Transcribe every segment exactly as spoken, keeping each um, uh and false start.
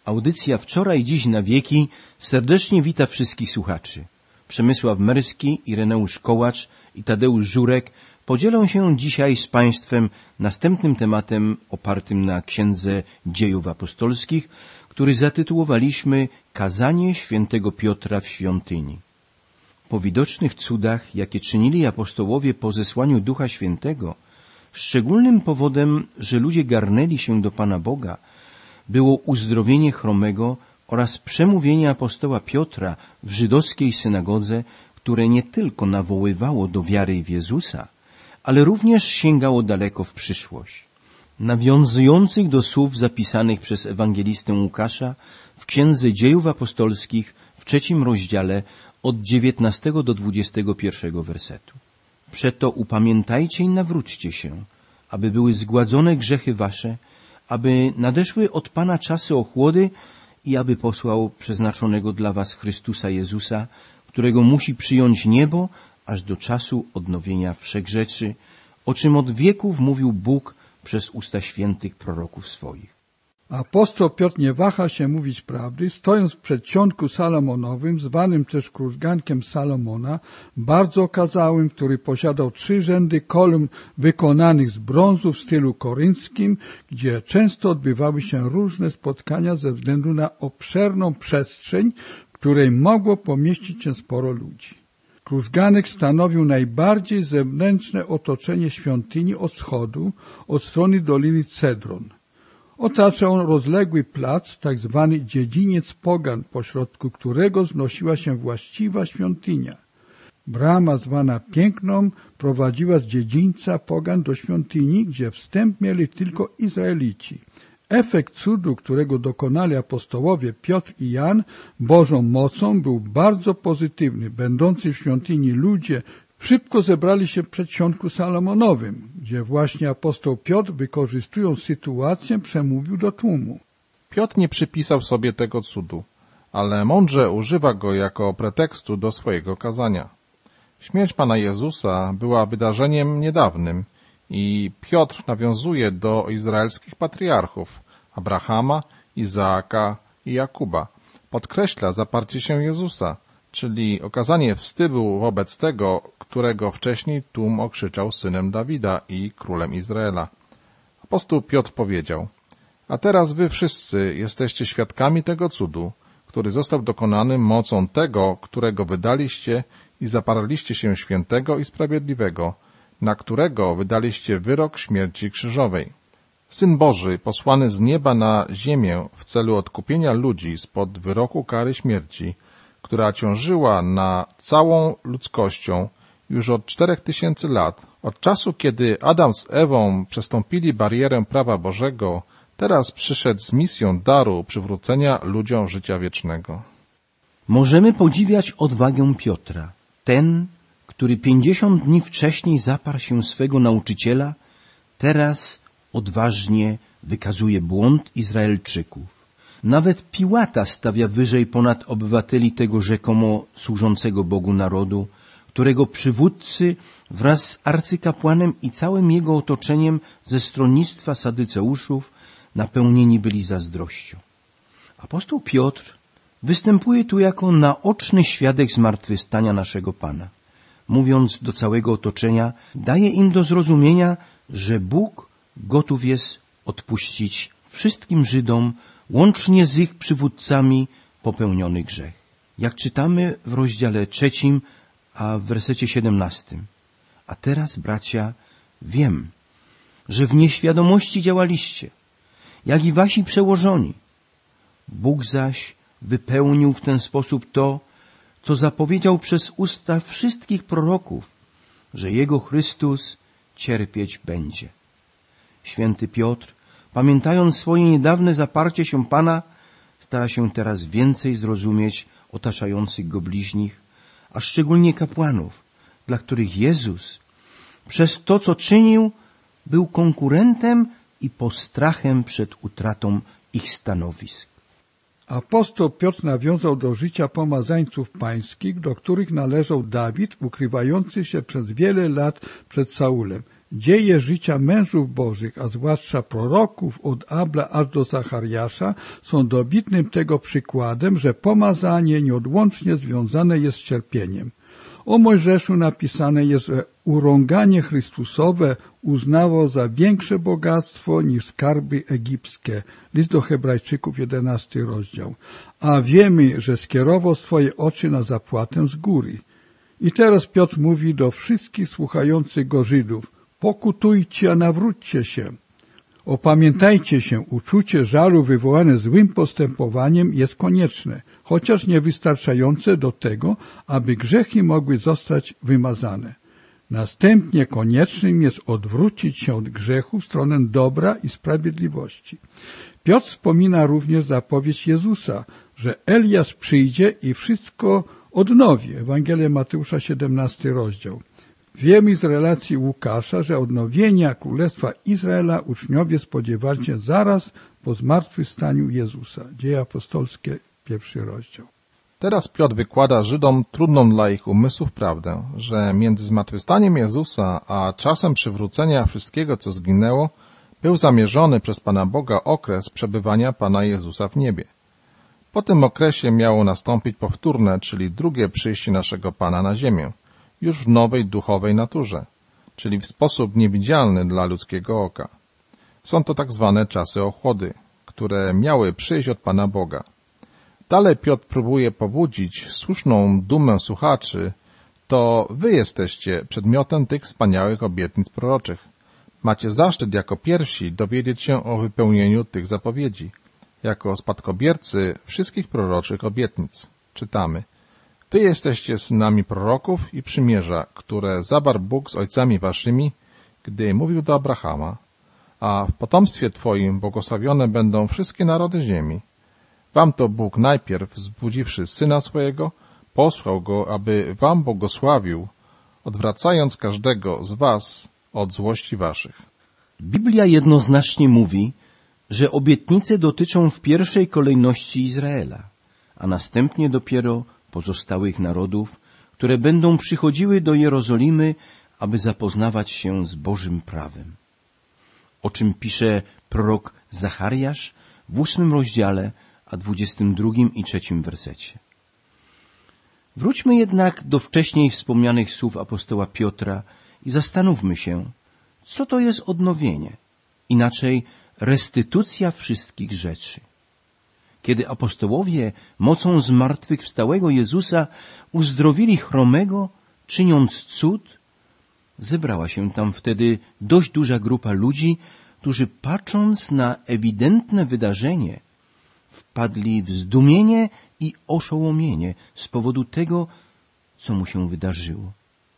Audycja Wczoraj, Dziś na wieki serdecznie wita wszystkich słuchaczy. Przemysław Merski, Ireneusz Kołacz i Tadeusz Żurek podzielą się dzisiaj z Państwem następnym tematem opartym na Księdze Dziejów Apostolskich, który zatytułowaliśmy Kazanie świętego Piotra w świątyni. Po widocznych cudach, jakie czynili apostołowie po zesłaniu Ducha Świętego, szczególnym powodem, że ludzie garnęli się do Pana Boga, było uzdrowienie chromego oraz przemówienie apostoła Piotra w żydowskiej synagodze, które nie tylko nawoływało do wiary w Jezusa, ale również sięgało daleko w przyszłość. Nawiązujących do słów zapisanych przez ewangelistę Łukasza w Księdze Dziejów Apostolskich w trzecim rozdziale od dziewiętnastego do dwudziestego pierwszego wersetu. Przeto upamiętajcie i nawróćcie się, aby były zgładzone grzechy wasze, aby nadeszły od Pana czasy ochłody i aby posłał przeznaczonego dla was Chrystusa Jezusa, którego musi przyjąć niebo aż do czasu odnowienia wszechrzeczy, o czym od wieków mówił Bóg przez usta świętych proroków swoich. Apostoł Piotr nie waha się mówić prawdy, stojąc w przedsionku salomonowym, zwanym też krużgankiem Salomona, bardzo okazałym, który posiadał trzy rzędy kolumn wykonanych z brązu w stylu korynckim, gdzie często odbywały się różne spotkania ze względu na obszerną przestrzeń, w której mogło pomieścić się sporo ludzi. Krużganek stanowił najbardziej zewnętrzne otoczenie świątyni od wschodu, od strony Doliny Cedron. Otaczał on rozległy plac, tak zwany dziedziniec pogan, pośrodku którego znosiła się właściwa świątynia. Brama zwana Piękną prowadziła z dziedzińca pogan do świątyni, gdzie wstęp mieli tylko Izraelici. Efekt cudu, którego dokonali apostołowie Piotr i Jan Bożą mocą, był bardzo pozytywny. Będący w świątyni ludzie szybko zebrali się w przedsionku salomonowym, gdzie właśnie apostoł Piotr, wykorzystując sytuację, przemówił do tłumu. Piotr nie przypisał sobie tego cudu, ale mądrze używa go jako pretekstu do swojego kazania. Śmierć Pana Jezusa była wydarzeniem niedawnym i Piotr nawiązuje do izraelskich patriarchów Abrahama, Izaaka i Jakuba. Podkreśla zaparcie się Jezusa, czyli okazanie wstydu wobec tego, którego wcześniej tłum okrzyczał synem Dawida i królem Izraela. Apostoł Piotr powiedział: a teraz wy wszyscy jesteście świadkami tego cudu, który został dokonany mocą tego, którego wydaliście i zaparliście się świętego i sprawiedliwego, na którego wydaliście wyrok śmierci krzyżowej. Syn Boży, posłany z nieba na ziemię w celu odkupienia ludzi spod wyroku kary śmierci, która ciążyła na całą ludzkością już od czterech tysięcy lat, od czasu, kiedy Adam z Ewą przestąpili barierę prawa Bożego, teraz przyszedł z misją daru przywrócenia ludziom życia wiecznego. Możemy podziwiać odwagę Piotra. Ten, który pięćdziesiąt dni wcześniej zaparł się swego nauczyciela, teraz odważnie wykazuje błąd Izraelczyków. Nawet Piłata stawia wyżej ponad obywateli tego rzekomo służącego Bogu narodu, którego przywódcy wraz z arcykapłanem i całym jego otoczeniem ze stronnictwa sadyceuszów napełnieni byli zazdrością. Apostoł Piotr występuje tu jako naoczny świadek zmartwychwstania naszego Pana. Mówiąc do całego otoczenia, daje im do zrozumienia, że Bóg gotów jest odpuścić wszystkim Żydom, łącznie z ich przywódcami, popełniony grzech. Jak czytamy w rozdziale trzecim, a w wersecie siedemnastym. A teraz, bracia, wiem, że w nieświadomości działaliście, jak i wasi przełożoni. Bóg zaś wypełnił w ten sposób to, co zapowiedział przez usta wszystkich proroków, że Jego Chrystus cierpieć będzie. Święty Piotr, pamiętając swoje niedawne zaparcie się Pana, stara się teraz więcej zrozumieć otaczających go bliźnich, a szczególnie kapłanów, dla których Jezus przez to, co czynił, był konkurentem i postrachem przed utratą ich stanowisk. Apostoł Piotr nawiązał do życia pomazańców pańskich, do których należał Dawid, ukrywający się przez wiele lat przed Saulem. Dzieje życia mężów bożych, a zwłaszcza proroków od Abla aż do Zachariasza, są dobitnym tego przykładem, że pomazanie nieodłącznie związane jest z cierpieniem. O Mojżeszu napisane jest, że urąganie Chrystusowe uznało za większe bogactwo niż skarby egipskie. List do Hebrajczyków, jedenasty rozdział. A wiemy, że skierował swoje oczy na zapłatę z góry. I teraz Piotr mówi do wszystkich słuchających go Żydów: pokutujcie, a nawróćcie się. Opamiętajcie się, uczucie żalu wywołane złym postępowaniem jest konieczne, chociaż niewystarczające do tego, aby grzechy mogły zostać wymazane. Następnie koniecznym jest odwrócić się od grzechu w stronę dobra i sprawiedliwości. Piotr wspomina również zapowiedź Jezusa, że Eliasz przyjdzie i wszystko odnowi. Ewangelia Mateusza, siedemnasty rozdział. Wiemy z relacji Łukasza, że odnowienia Królestwa Izraela uczniowie spodziewali się zaraz po zmartwychwstaniu Jezusa. Dzieje apostolskie, pierwszy rozdział. Teraz Piotr wykłada Żydom trudną dla ich umysłów prawdę, że między zmartwychwstaniem Jezusa a czasem przywrócenia wszystkiego, co zginęło, był zamierzony przez Pana Boga okres przebywania Pana Jezusa w niebie. Po tym okresie miało nastąpić powtórne, czyli drugie przyjście naszego Pana na ziemię, już w nowej duchowej naturze, czyli w sposób niewidzialny dla ludzkiego oka. Są to tak zwane czasy ochłody, które miały przyjść od Pana Boga. Dalej Piotr próbuje pobudzić słuszną dumę słuchaczy, to wy jesteście przedmiotem tych wspaniałych obietnic proroczych. Macie zaszczyt jako pierwsi dowiedzieć się o wypełnieniu tych zapowiedzi, jako spadkobiercy wszystkich proroczych obietnic. Czytamy: wy jesteście synami proroków i przymierza, które zawarł Bóg z ojcami waszymi, gdy mówił do Abrahama, a w potomstwie twoim błogosławione będą wszystkie narody ziemi. Wam to Bóg najpierw, wzbudziwszy Syna swojego, posłał Go, aby wam błogosławił, odwracając każdego z was od złości waszych. Biblia jednoznacznie mówi, że obietnice dotyczą w pierwszej kolejności Izraela, a następnie dopiero pozostałych narodów, które będą przychodziły do Jerozolimy, aby zapoznawać się z Bożym prawem. O czym pisze prorok Zachariasz w ósmym rozdziale, a dwudziestym drugim i trzecim wersecie. Wróćmy jednak do wcześniej wspomnianych słów apostoła Piotra i zastanówmy się, co to jest odnowienie, inaczej restytucja wszystkich rzeczy. Kiedy apostołowie mocą zmartwychwstałego Jezusa uzdrowili chromego, czyniąc cud, zebrała się tam wtedy dość duża grupa ludzi, którzy patrząc na ewidentne wydarzenie, wpadli w zdumienie i oszołomienie z powodu tego, co mu się wydarzyło.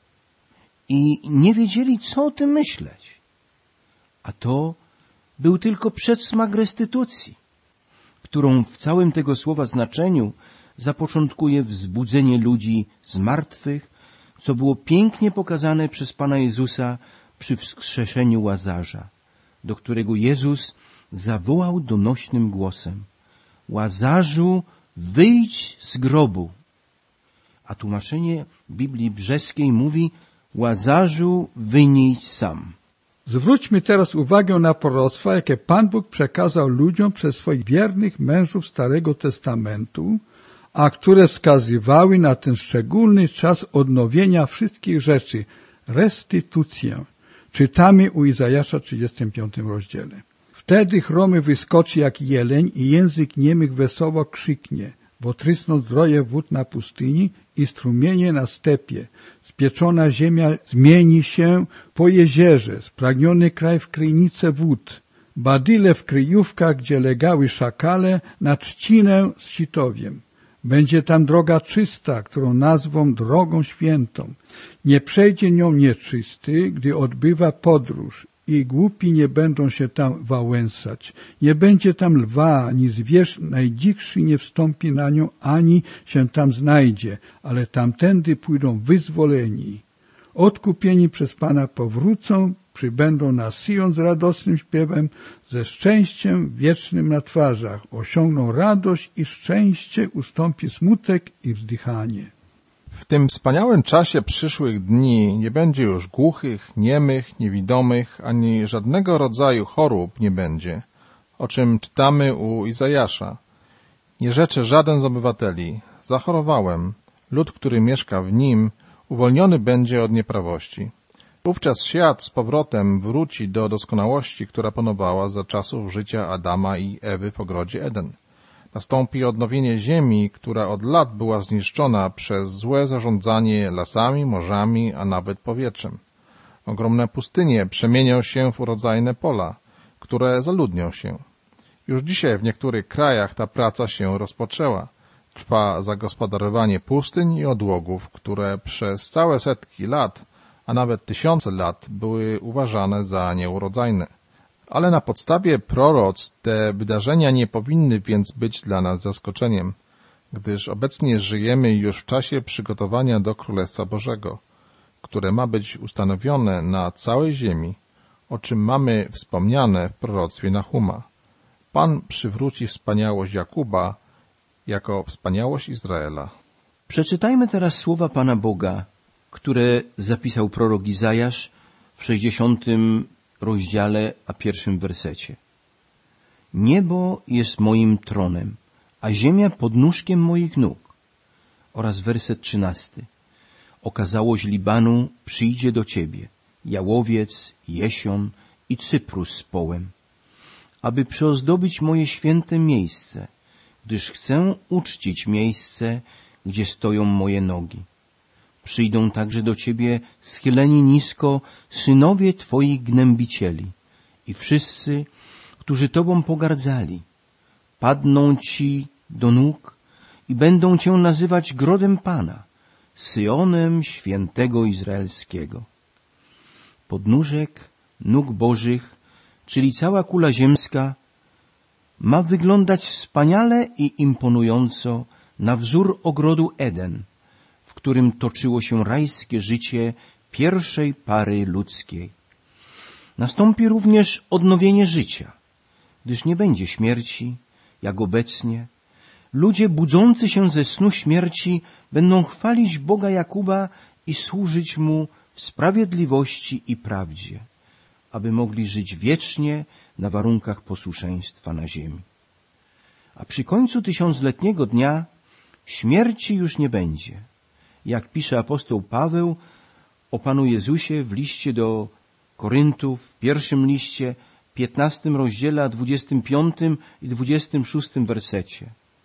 I nie wiedzieli, co o tym myśleć. A to był tylko przedsmak restytucji, którą w całym tego słowa znaczeniu zapoczątkuje wzbudzenie ludzi z martwych, co było pięknie pokazane przez Pana Jezusa przy wskrzeszeniu Łazarza, do którego Jezus zawołał donośnym głosem: Łazarzu, wyjdź z grobu. A tłumaczenie Biblii Brzeskiej mówi: Łazarzu, wyjdź sam. Zwróćmy teraz uwagę na proroctwa, jakie Pan Bóg przekazał ludziom przez swoich wiernych mężów Starego Testamentu, a które wskazywały na ten szczególny czas odnowienia wszystkich rzeczy, restytucję. Czytamy u Izajasza trzydziestym piątym rozdziale. Wtedy chromy wyskoczy jak jeleń i język niemych wesoło krzyknie, bo trysną zdroje wód na pustyni i strumienie na stepie. Spieczona ziemia zmieni się po jezierze, spragniony kraj w kryjnice wód. Badyle w kryjówkach, gdzie legały szakale, na trzcinę z sitowiem. Będzie tam droga czysta, którą nazwą drogą świętą. Nie przejdzie nią nieczysty, gdy odbywa podróż. I głupi nie będą się tam wałęsać. Nie będzie tam lwa, ani zwierz najdzikszy nie wstąpi na nią, ani się tam znajdzie, ale tamtędy pójdą wyzwoleni. Odkupieni przez Pana powrócą, przybędą na Syjon z radosnym śpiewem, ze szczęściem wiecznym na twarzach. Osiągną radość i szczęście, ustąpi smutek i wzdychanie. W tym wspaniałym czasie przyszłych dni nie będzie już głuchych, niemych, niewidomych, ani żadnego rodzaju chorób nie będzie, o czym czytamy u Izajasza. Nie rzecze żaden z obywateli: zachorowałem, lud, który mieszka w nim, uwolniony będzie od nieprawości. Wówczas świat z powrotem wróci do doskonałości, która panowała za czasów życia Adama i Ewy w ogrodzie Eden. Nastąpi odnowienie ziemi, która od lat była zniszczona przez złe zarządzanie lasami, morzami, a nawet powietrzem. Ogromne pustynie przemienią się w urodzajne pola, które zaludnią się. Już dzisiaj w niektórych krajach ta praca się rozpoczęła. Trwa zagospodarowanie pustyń i odłogów, które przez całe setki lat, a nawet tysiące lat były uważane za nieurodzajne. Ale na podstawie proroctw te wydarzenia nie powinny więc być dla nas zaskoczeniem, gdyż obecnie żyjemy już w czasie przygotowania do Królestwa Bożego, które ma być ustanowione na całej ziemi, o czym mamy wspomniane w proroctwie Nahuma. Pan przywróci wspaniałość Jakuba jako wspaniałość Izraela. Przeczytajmy teraz słowa Pana Boga, które zapisał prorok Izajasz w sześćdziesiątym rozdziale, a pierwszym wersecie. Niebo jest moim tronem, a ziemia podnóżkiem moich nóg. Oraz werset trzynasty. Okazałość Libanu przyjdzie do Ciebie, jałowiec, jesion i cyprus z połem, aby przyozdobić moje święte miejsce, gdyż chcę uczcić miejsce, gdzie stoją moje nogi. Przyjdą także do Ciebie schyleni nisko synowie Twoich gnębicieli i wszyscy, którzy Tobą pogardzali. Padną Ci do nóg i będą Cię nazywać grodem Pana, Syjonem świętego Izraelskiego. Podnóżek nóg Bożych, czyli cała kula ziemska, ma wyglądać wspaniale i imponująco na wzór ogrodu Eden, w którym toczyło się rajskie życie pierwszej pary ludzkiej. Nastąpi również odnowienie życia, gdyż nie będzie śmierci, jak obecnie. Ludzie budzący się ze snu śmierci będą chwalić Boga Jakuba i służyć Mu w sprawiedliwości i prawdzie, aby mogli żyć wiecznie na warunkach posłuszeństwa na ziemi. A przy końcu tysiącletniego dnia śmierci już nie będzie. Jak pisze apostoł Paweł o Panu Jezusie w liście do Koryntów, w pierwszym liście, piętnastym rozdziale, a dwudziestym piątym i dwudziestym szóstym wersecie.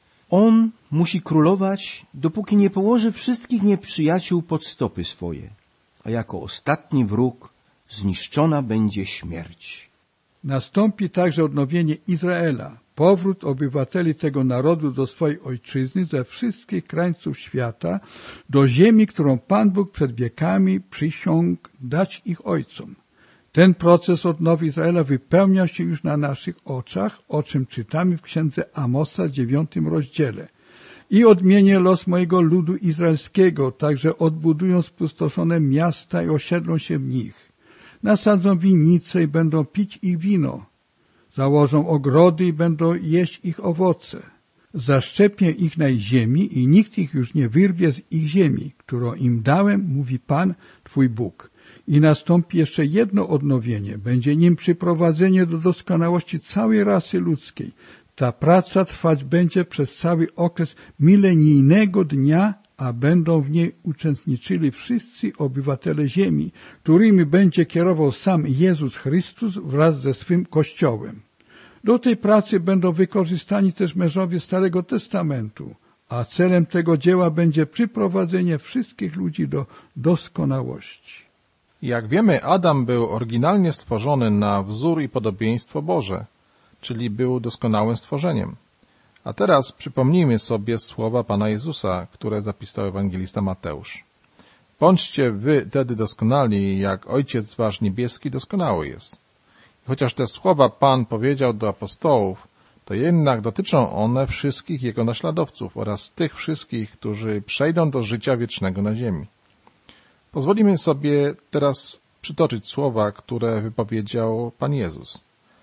On musi królować, dopóki nie położy wszystkich nieprzyjaciół pod stopy swoje, a jako ostatni wróg zniszczona będzie śmierć. Nastąpi także odnowienie Izraela, powrót obywateli tego narodu do swojej ojczyzny ze wszystkich krańców świata, do ziemi, którą Pan Bóg przed wiekami przysiągł dać ich ojcom. Ten proces odnowy Izraela wypełnia się już na naszych oczach, o czym czytamy w księdze Amosa, dziewiątym rozdziale. I odmienię los mojego ludu izraelskiego, także odbudują spustoszone miasta i osiedlą się w nich. Nasadzą winnice i będą pić ich wino. Założą ogrody i będą jeść ich owoce. Zaszczepię ich na ich ziemi i nikt ich już nie wyrwie z ich ziemi, którą im dałem, mówi Pan, Twój Bóg. I nastąpi jeszcze jedno odnowienie. Będzie nim przyprowadzenie do doskonałości całej rasy ludzkiej. Ta praca trwać będzie przez cały okres milenijnego dnia, a będą w niej uczestniczyli wszyscy obywatele ziemi, którymi będzie kierował sam Jezus Chrystus wraz ze swym Kościołem. Do tej pracy będą wykorzystani też mężowie Starego Testamentu, a celem tego dzieła będzie przyprowadzenie wszystkich ludzi do doskonałości. Jak wiemy, Adam był oryginalnie stworzony na wzór i podobieństwo Boże, czyli był doskonałym stworzeniem. A teraz przypomnijmy sobie słowa Pana Jezusa, które zapisał ewangelista Mateusz. Bądźcie wy tedy doskonali, jak Ojciec wasz niebieski doskonały jest. I chociaż te słowa Pan powiedział do apostołów, to jednak dotyczą one wszystkich Jego naśladowców oraz tych wszystkich, którzy przejdą do życia wiecznego na ziemi. Pozwolimy sobie teraz przytoczyć słowa, które wypowiedział Pan Jezus.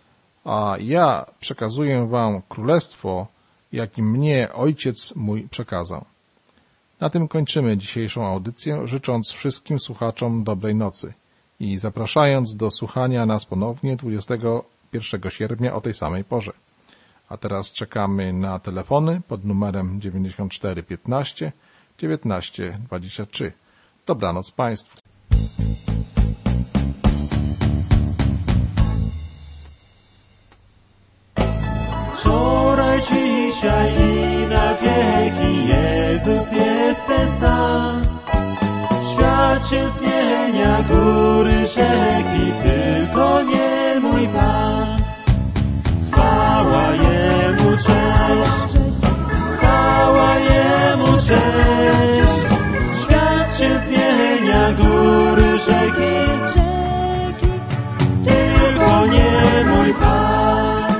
A ja przekazuję wam królestwo, jakim mnie Ojciec mój przekazał. Na tym kończymy dzisiejszą audycję, życząc wszystkim słuchaczom dobrej nocy i zapraszając do słuchania nas ponownie dwudziestego pierwszego sierpnia o tej samej porze. A teraz czekamy na telefony pod numerem dziewięćdziesiąt cztery piętnaście dziewiętnaście dwadzieścia trzy. Dobranoc Państwu. Wczoraj, dzisiaj i na wieki Jezus jest ten sam. Świat się zmienia, góry, rzeki, tylko nie mój Pan. Chwała Jemu, cześć, chwała Jemu, cześć. Świat się zmienia, góry, rzeki, tylko nie mój Pan.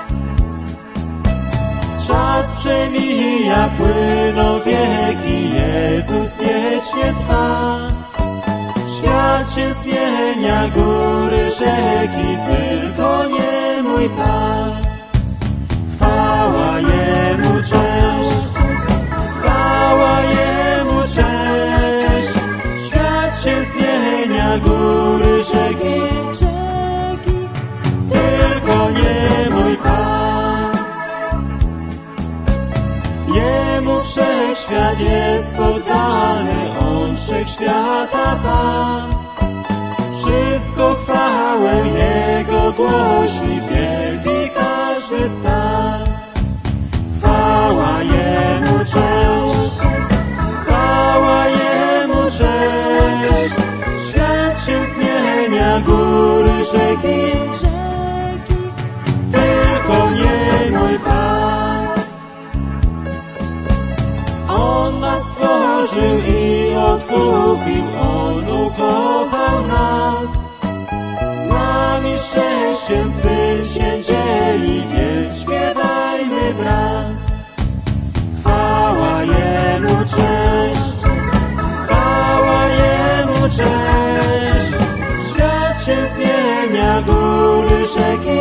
Czas przemija, płyną wieki, Jezus wiecznie trwa. Świat się zmienia, góry, rzeki, tylko nie mój Pan. Chwała Jemu, cześć, chwała Jemu, cześć. Świat się zmienia, góry, rzeki, tylko nie mój Pan. Jemu wszechświat jest poddany, On wszechświata Pan. Wszystko chwałę Jego głosi, wielbi każdy stan. Chwała Jemu, cześć, chwała Jemu, cześć. Świat się zmienia, góry, rzeki, tylko nie mój Pan. On nas stworzył i odkupił, On ukochał nas. Z nami szczęściem swym się dzieli, więc śpiewajmy wraz. Chwała Jemu, cześć, chwała Jemu, cześć. Świat się zmienia, góry, rzeki,